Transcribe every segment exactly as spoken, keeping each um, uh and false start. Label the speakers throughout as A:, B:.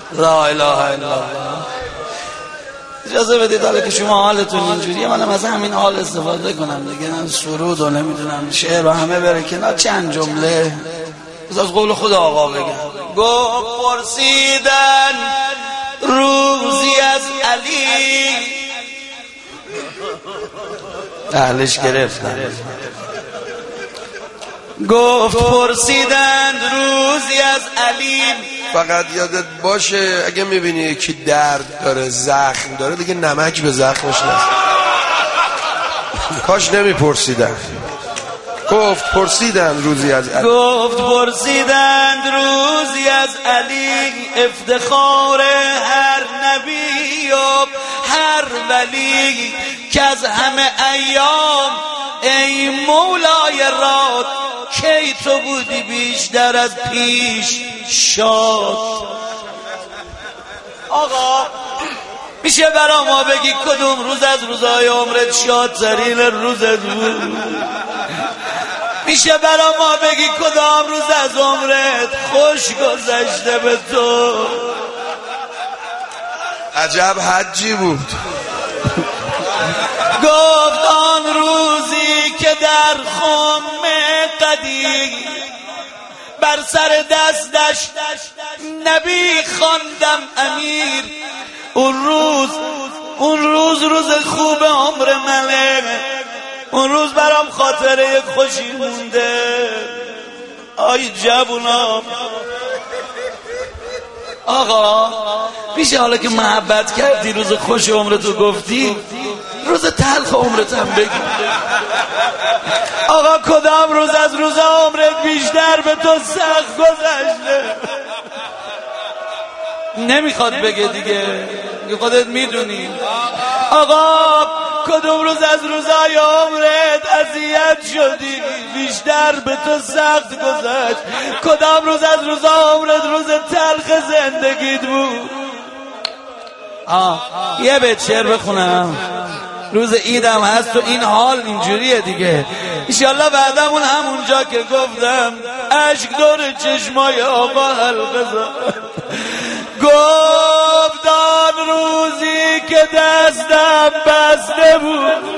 A: لا اله الا الله. اجازه بدید حالا که شما حالتون اینجوریه منم از همین حال استفاده کنم دیگه. سرود و نمیدونم شعر و همه بره کنار، چند جمله از قول خود آقا بگم. گفت پرسیدن روزی از علی، اهلش گرفتن. گفت پرسیدن روزی از علی.
B: فقط یادت باشه اگه میبینی یکی درد داره زخم داره دیگه نمک به زخمش نزن. کاش نمیپرسیدن. گفت پرسیدن روزی از علی.
A: گفت پرسیدن روزی از علی، افتخار هر نبی و هر ولی، که از همه ایام ای مولای راد، کی تو بودی بیشتر از پیش شاد. آقا میشه برا ما بگی کدوم روز از روزهای عمرت شادترین روزت بود؟ میشه برا ما بگی کدام روز از عمرت خوش گذشته به تو؟
B: عجب حجی بود.
A: گفت آن روزی که در خم قدیم بر سر دستش نبی خواندم امیر. اون روز اون روز روز خوب عمر منه، اون روز برام خاطره خوشی مونده. آی جوونا آقا میشه حالا که محبت کردی روز خوش عمرتو گفتی، روز تلخ عمرت هم بگی. آقا کدام روز از روز عمرت بیشتر به تو سخت گذشته؟ نمیخواد بگه دیگه، خودت میدونی. آقا کدوم روز از روزای عمرت اذیت شدی بیشتر به تو سخت گذشت؟ کدام روز از روزای عمرت روز تلخ زندگیت بود؟ آه یه بیت شعر بخونم. روز ایدم هست و این حال اینجوریه دیگه. انشالله بعدمون همونجا که گفتم اشک دور چشمای آقا حلقه زد. گفت آن روزی که دستم بسته بود،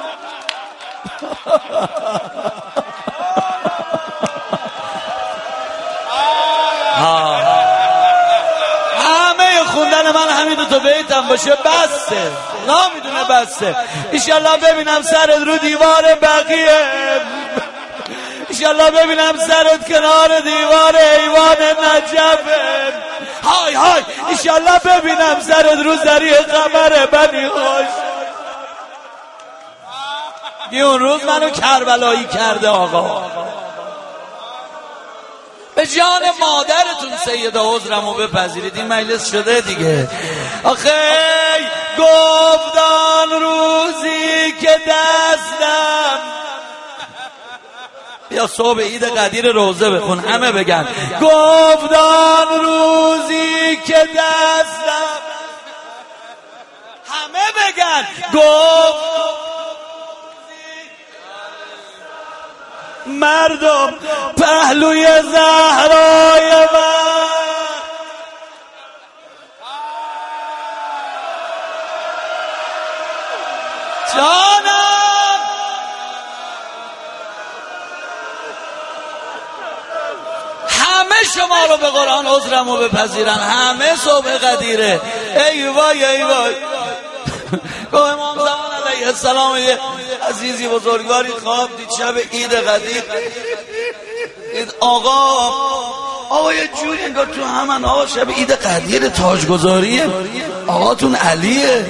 A: همه خوندن من همین دو تا بیتم باشه بسته، نمیدونه بسته. انشالله ببینم سرت رو دیوار بقیه، انشالله ببینم سرت کنار دیوار ایوان نجفه. های های انشالله ببینم سرت رو زری قمر بنی هاش. یه اون روز منو کربلایی کرده آقا. به جان مادرتون سیده عذرمو بپذیرید، این مجلس شده دیگه. آخه گفتان روزی که دستم، یا صبح عید قدیر روزه بخون همه بگن. گفتان روزی که دستم، همه بگن. گفت مردم پهلوی زهرای من، جانم همه شما رو به قرآن عذرمو بپذیرن، همه صبح قدیره. ای وای ای وای. گفت امام زمان علیه السلام یه عزیزی بزرگواری خواب دید شب عید قدیر. دید آقا آقا یه جوری انگار تو همن آقا شب عید قدیر تاجگذاریه، آقاتون علیه.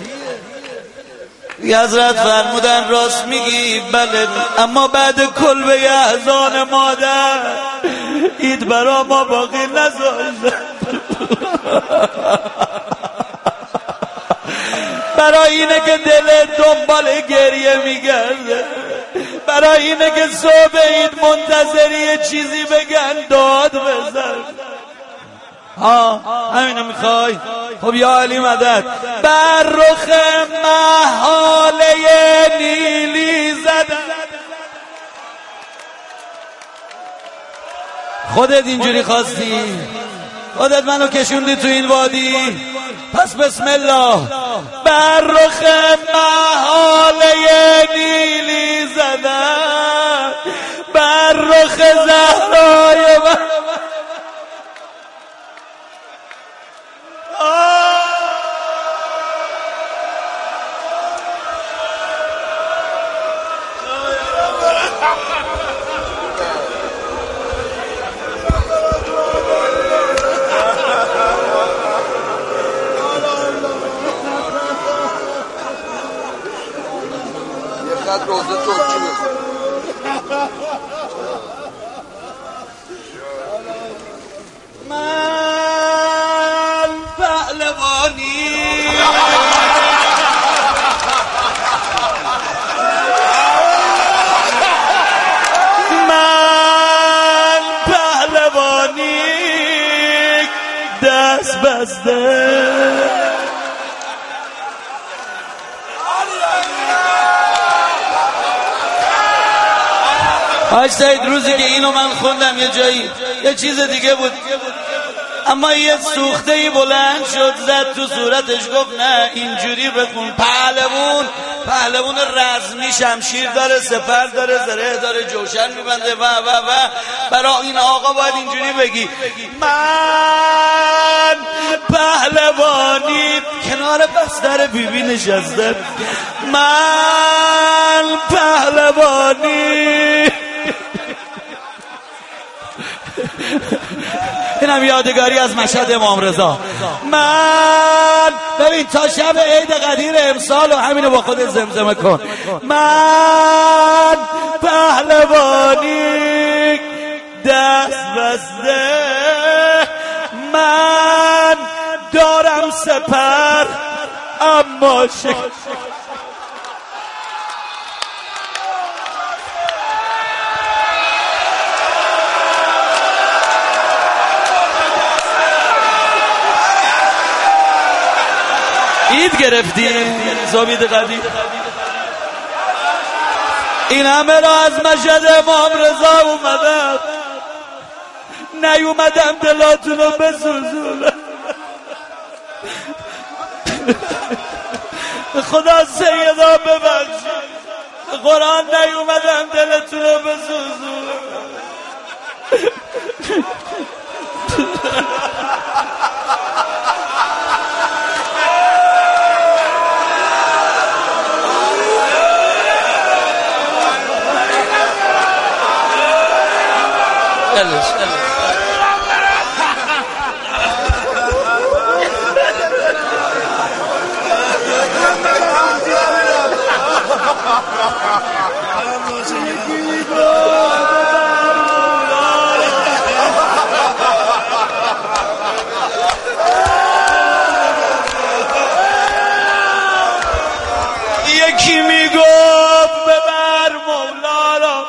A: یه حضرت فرمودن راست میگی بله، اما بعد کلبه احزان مادر عید برا ما باقی نذاشت. برای اینه که دل دنبال گریه میگرده، برای اینه که صبح عید منتظری یه چیزی بگن داد بزن. ها همینو میخوای؟ خب یا علی مدد. بر رخ محاله نیلی زدن. خودت اینجوری خواستی؟ خودت منو کشوندی تو این وادی، پس بسم الله. بر رخ محاله نیلی زدن، بر رخ زهرای من
B: روزه ترکی بزن.
A: من پهلوانی من پهلوانی دست بسته. حاج سعید روزی که اینو من خوندم یه جایی یه چیز دیگه بود، اما یه سوخته ای بلند شد زد تو صورتش گفت نه اینجوری بخون. پهلوون پهلوون رزمی شمشیر داره، سپر داره، زره داره، جوشن میبنده و و و برای این آقا باید اینجوری بگی من پهلوانی. کنار بستر بیبی نشسته، من پهلوانی. اینم یادگاری از مشهد امام رضا. من ببین تا شب عید قدیر امسال و همینو با خودت زمزمه کن. من پهلوانی دست بسته، من دارم سپر اما شکل. عید گرفتی زابید قدیم، این همه را از مشهد امام رضا اومدم، نیومدم دلاتون رو بسوزونم. خدا سیدا ببخشید، قرآن نیومدم دلتون رو بسوزونم. Ellis, Ellis. یکی میگفت ببر مولا را.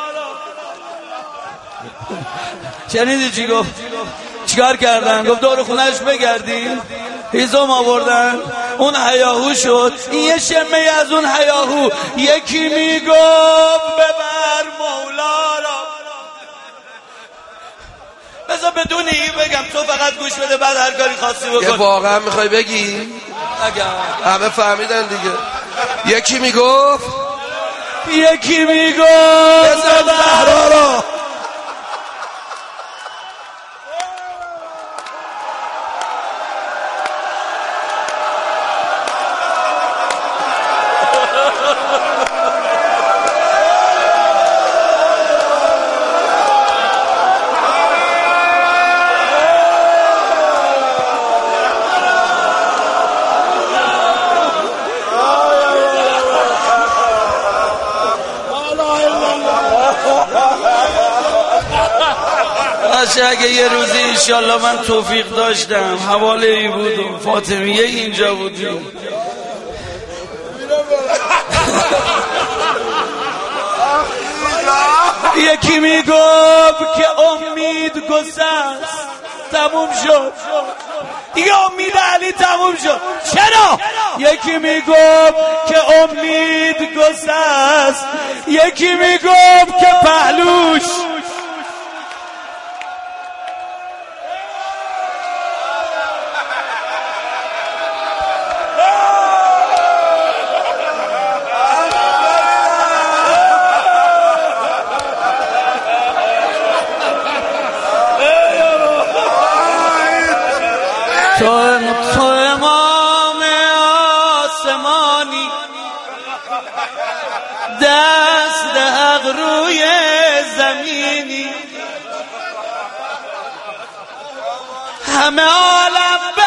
A: شنیدی چی گفت؟ چیکار کردن؟ گفت دور خونهش بگردی، هیزم آوردن، اون هیاهو شد. این یه شمه از اون هیاهو. یکی میگفت ببر مولا را. بذار بدون این بگم، تو فقط گوش بده بعد هر کاری خاصی بکن.
B: یه واقعا میخوای بگی؟
A: اگر
B: همه فهمیدن دیگه. یکی میگفت
A: یکی میگفت
B: بزن زهرا را.
A: اگه یه روزی انشالله من توفیق داشتم حواله ای بودم فاطمیه اینجا بودیم، یکی میگفت که امید گسست تموم شد، دیگه امید علی تموم شد. چرا؟ یکی میگفت که امید گسست، یکی میگفت که پهلوش تو تو امام آسمانی دست حق روی زمینی همه عالم